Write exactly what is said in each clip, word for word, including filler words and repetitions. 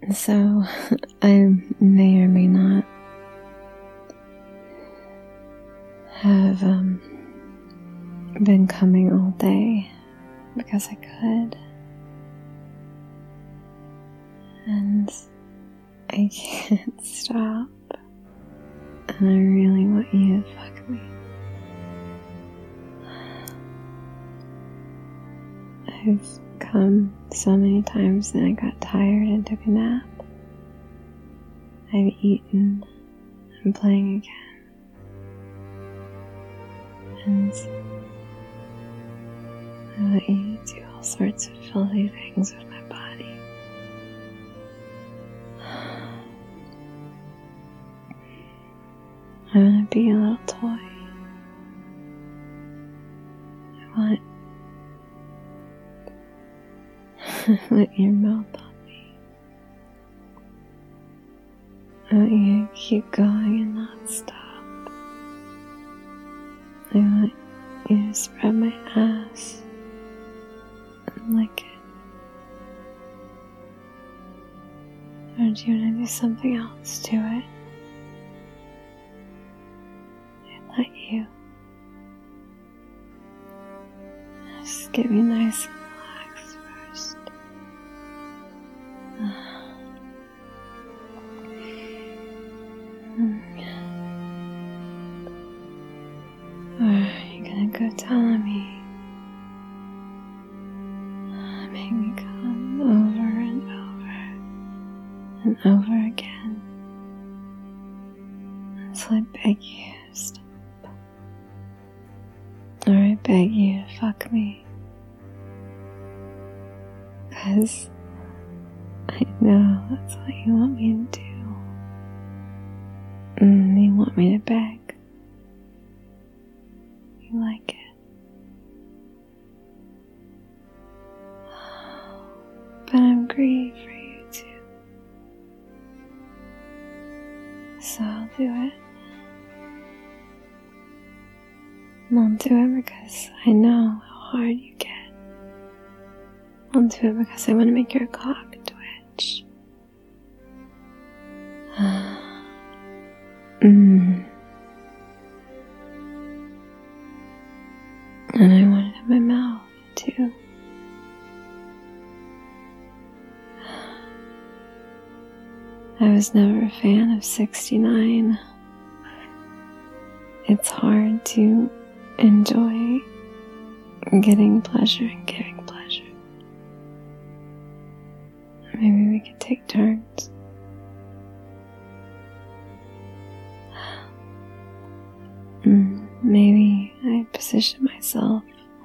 So, I may or may not have um, been coming all day because I could. And I can't stop. And I really want you to fuck me. I've come so many times that I got tired and took a nap. I've eaten. I'm playing again. And I want you to do all sorts of filthy things with my body. I want to be a little toy. I want I want your mouth on me. I want you to keep going and not stop. I want you to spread my ass and lick it. Or do you want to do something else to it? I let you. Just get me nice and relaxed first. Or are you gonna go telling me? Make me come over and over and over again until I beg you to stop. Or I beg you to fuck me. Because I know that's what you want me to do. And you want me to beg. You like it. But I'm greedy for you too. So I'll do it. And I'll do it because I know how hard you get. I'll do it because I want to make your cock twitch. mm. And I want it in my mouth too. I was never a fan of sixty-nine. It's hard to enjoy getting pleasure and giving pleasure. Maybe we could take turns. Maybe I position myself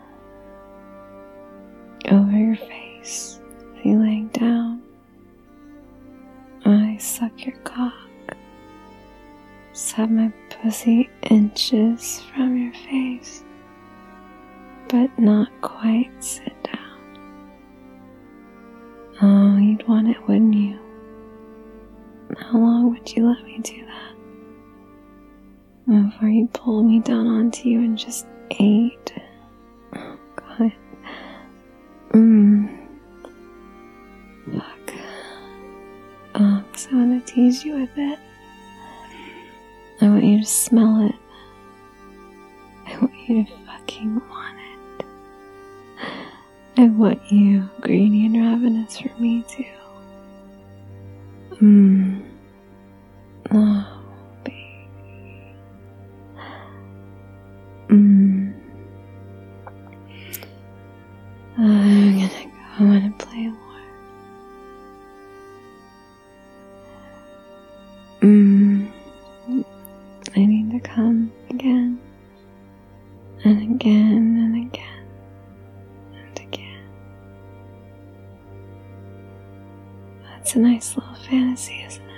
over your face, with you laying down. I suck your cock. Just have my pussy inches from your face, but not quite sit down. Oh, you'd want it, wouldn't you? How long would you let me do that? Before you pulled me down onto you and just ate. Oh, God. Mmm. Fuck. Oh, because I want to tease you with it. I want you to smell it. I want you to fucking want it. I want you greedy and ravenous for me too. Mmm. Oh. Mm. I'm gonna go. I want to play more. Mm. I need to come again and again and again and again. That's a nice little fantasy, isn't it?